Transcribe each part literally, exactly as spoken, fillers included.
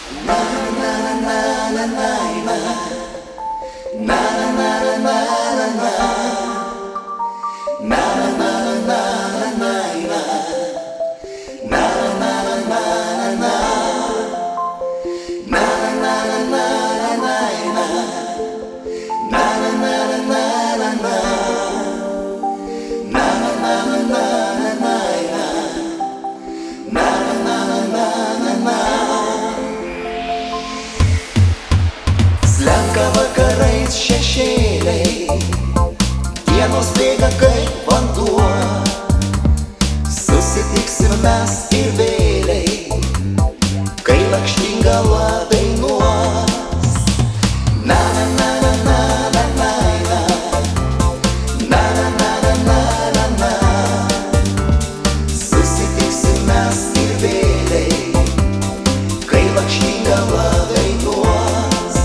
Slenka vakarais šešėliai, dienos bėga kaip vanduo. Susitiksim mes ir vėliai, kai Lakštingala dainuos. Na na na na na na na na, na na na na na na na. Susitiksim mes ir vėliai, kai Lakštingala dainuos.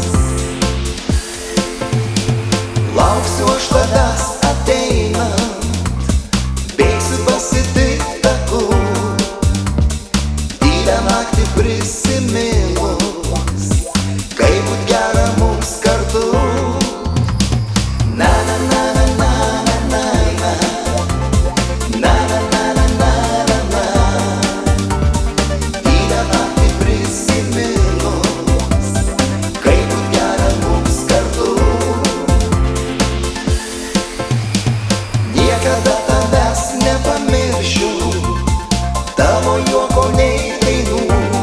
Lauksiu aš tavęs ateinant, bėgsiu pasitikt taku, tylią naktį prisiminus, kaip būt gera mums kartu. Na na na na na na na na, na na na na na na na. Tylią naktį prisiminus, kaip būt gera mums kartu. Niekada tavęs nepamiršiu, tavo juoko nei dainų.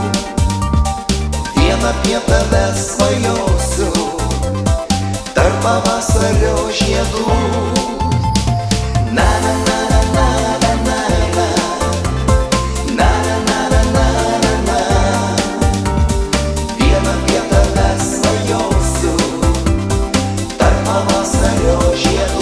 Vien apie tave svajosiu, tarp pavasario žiedų. Na na na na na na na na, na na na na na na na. Vien apie tave svajosiu, tarp pavasario žiedų.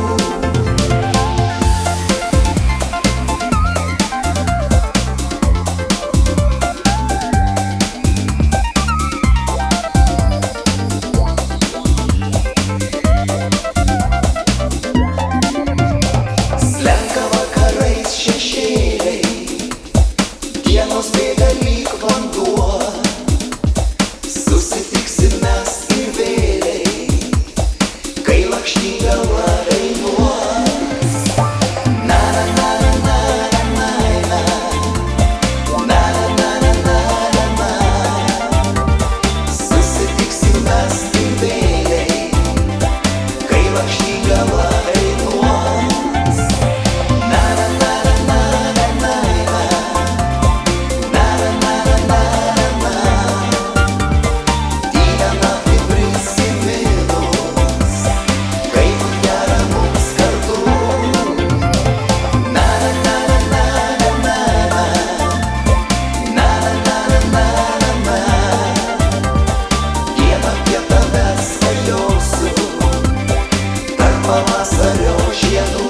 Slenka vakarais šešėliai, dienos bėga lyg vanduo. Susitiksim mes ir vėliai, kai Lakštingala dainuos. Na na na na na na na, na na na na na na. Susitiksim mes ir vėliai, kai Lakštingala dainuos. Na na na na na na na, na na na na na na. Tylią naktį prisiminus, kaip būt gera mums kartu. Na na na na na na na, na na na na na na. Vien apie tave svajosiu, tarp pavasario žiedų.